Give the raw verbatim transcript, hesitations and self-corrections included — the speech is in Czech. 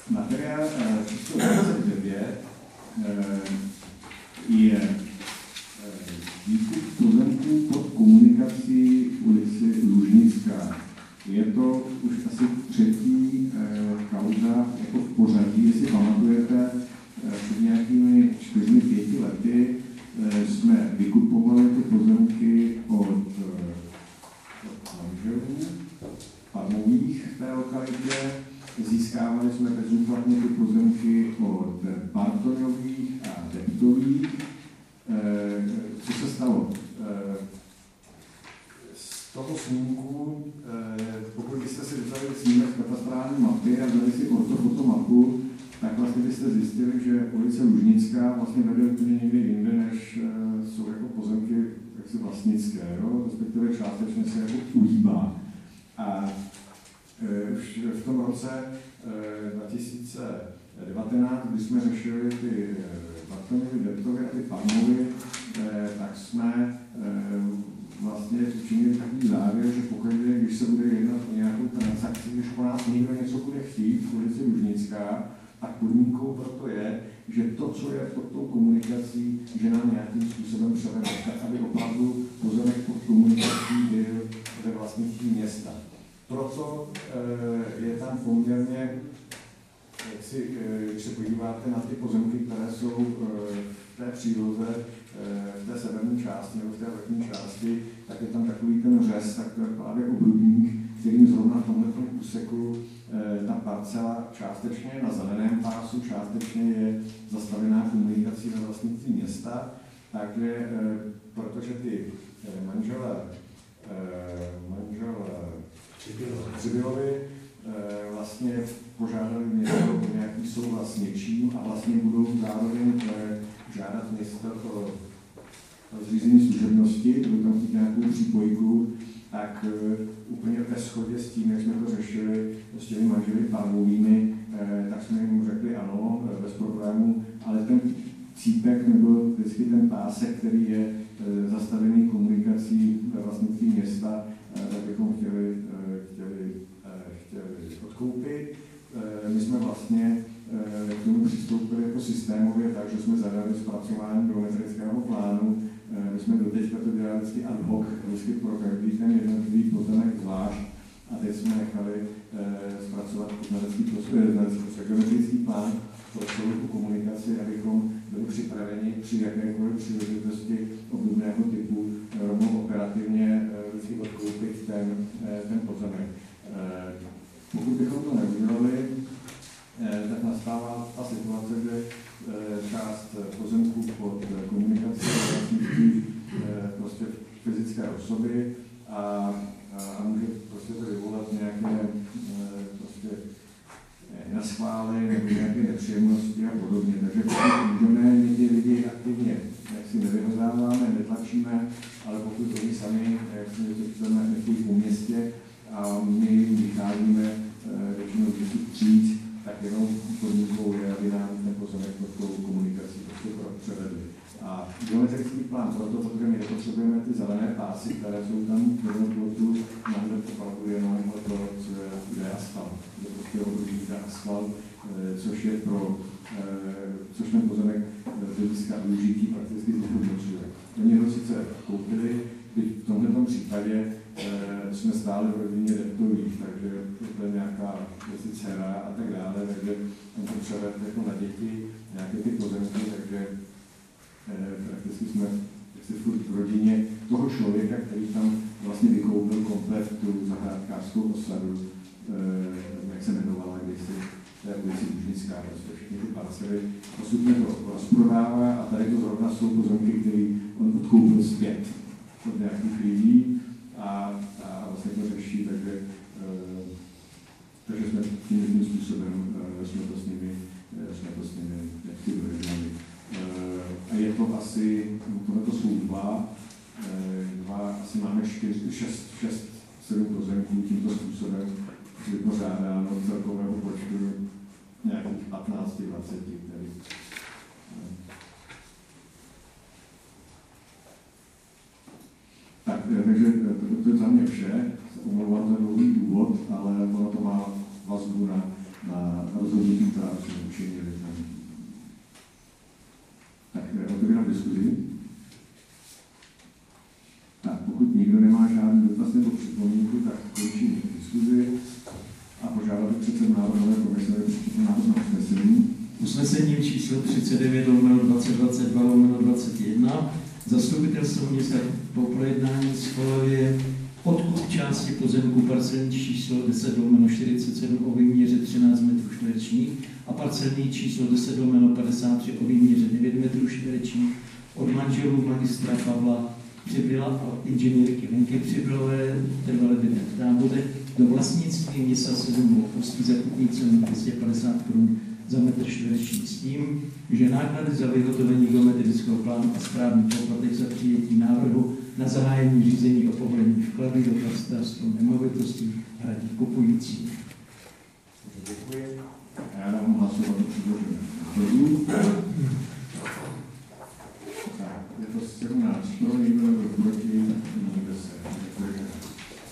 Materiál číslo dvacet devět je výkup pozemků pod komunikací ulici Lužnická. Je to už asi třetí kauza jako v pořadí, jestli pamatujete, před nějakými čtyřmi, pěti lety jsme vykupovali ty pozemky od manželů farmových v té lokalitě. Získávali jsme bezúplatně ty pozemky od Bartoňových a Deptových. Co se stalo? Z toho snímku, pokud byste si vzali snímek z katastrální mapy a vzali si ortofotomapu, tak vlastně byste zjistili, že ulice Lužnická vlastně vede úplně někde jinde, než jsou jako pozemky jaksi vlastnické, jo? Respektive částečně se jako uhýbá. A už v tom roce dva tisíce devatenáct, kdy jsme řešili ty Bartoňovy, Deptovy a ty Farmovy, tak jsme vlastně učinili takový závěr, že pokud, když se bude jednat o nějakou transakci, když po nás někdo něco bude chtít v ulici Lužnická, tak podmínkou pro to je, že to, co je pod tou komunikací, že nám nějakým způsobem převede, tak aby opravdu pozemek pod komunikací byl ve vlastnictví města. Proto e, je tam poměrně, jak si, e, když se podíváte na ty pozemky, které jsou e, v té příloze, e, v té severní části nebo v té vrchní části, tak je tam takový ten řez, tak to je právě obrubník, kterým zrovna v tomto úseku e, ta parcela částečně je na zeleném pásu, částečně je zastavená komunikací ve vlastnictví města, takže e, protože ty e, manželé, e, manželé Přibylovi e, vlastně požádali město o nějaký souhlas s něčím a vlastně budou zároveň e, žádat město o, o zřízení služebnosti, budou tam mít nějakou přípojku, tak e, úplně ve shodě s tím, jak jsme to řešili s těmi manželi Farmovými, e, tak jsme jim řekli ano, bez problémů, ale ten cípek nebo vždycky ten pásek, který je e, zastavený komunikací ve vlastnictví města, e, tak bychom chtěli, e, chtěli, e, chtěli odkoupit. E, my jsme vlastně e, k tomu přistoupili jako systémově, takže jsme zadali zpracování geometrického plánu. E, my jsme doteďka to dělali vždycky ad hoc, vždycky pro každý ten jednotlivý pozemek zvlášť. A teď jsme nechali e, zpracovat geometrický plán pro celou tu komunikaci, abychom byli připraveni při jakékoliv příležitosti obdobného typu rovnou operativně vždycky odkoupit ten, ten pozemek. Pokud bychom to neudělali, tak nastává ta situace, že část pozemků pod komunikací vlastnictví prostě fyzické osoby a, a může prostě to vyvolat nějaké prostě naschvály nebo nějaké nepříjemnosti a podobně. Takže pokud můžeme, my ty lidi aktivně jak si nevyhozáváme, netlačíme, ale pokud oni sami, jak si něco chceme, nechtějí po městě a my jim vycházíme většinou vždycky vstříc, tak jenom podmínkou je, aby nám ten pozemek pod tou komunikací prostě převedli. A geometrický plán proto, protože my potřebujeme ty zelené pásy, které jsou tam v jednom plotu, náhle opravdu jenom to, co je asfalt. To je prostě obrovský asfalt, což je pro, což ten pozemek hlediska využití prakticky zhodnocuje. Oni ho sice koupili, v tomto případě jsme stáli v rodině Deptových, takže to je nějaká věci dcera a tak dále, takže on to převed jako na děti, nějaké ty pozemky, takže prakticky jsme furt v rodině toho člověka, který tam vlastně vykoupil komplet tu zahrádkářskou osadu, jak se jmenovala kdysi, to je ulici Lužnická, prostě všechny ty parcely. Postupně to rozprodává a tady to zrovna jsou pozemky, které on odkoupil zpět od nějakých lidí a, a vlastně to řeší, takže, takže jsme tím, tím způsobem jsme to s nimi, jsme to s nimi jaksi dojednali. A je to asi, tohle to jsou dva, dva asi máme čtyři, šest, šest, sedm pozemků tímto způsobem vypořádáno celkového počtu nějakých patnáct dvacet. Tak, takže to, to je za mě vše. Omlouvám za dlouhý důvod, ale ono to má vazbu na, na rozhodnutí, která diskuzi? Tak, pokud nikdo nemá žádný dotaz nebo připomínku, tak končím diskuzi a požádal bych předsedu návrhové komise, aby přečetl návrh na usnesení. Usnesením číslo třicet devět lomeno dvacet dvacet dva lomeno dvacet jedna Zastupitelstvo města po projednání schvaluje odkup části pozemku parcelní číslo deset lomeno čtyřicet sedm o výměře třináct metrů čtverečních a parcelní číslo deset lomeno padesát tři o výměře devět metrů čtverečních od manželů magistra Pavla Přibyla a inženýrky Lenky Přibylové, trvale bydlet v Táboře, do vlastnictví města Sedm Opustí za kupní cenu dvě stě padesát korun za metr čtvereční s tím, že náklady za vyhotovení geometrického plánu a správní poplatek za přijetí návrhu na zahájení řízení o povolení vklady do katastrofy nemovitostí hradí kupující. Děkuji. Já dám hlasovat o předloženém návrhu. Tak, je to sedmnáct pro, nikdo nebyl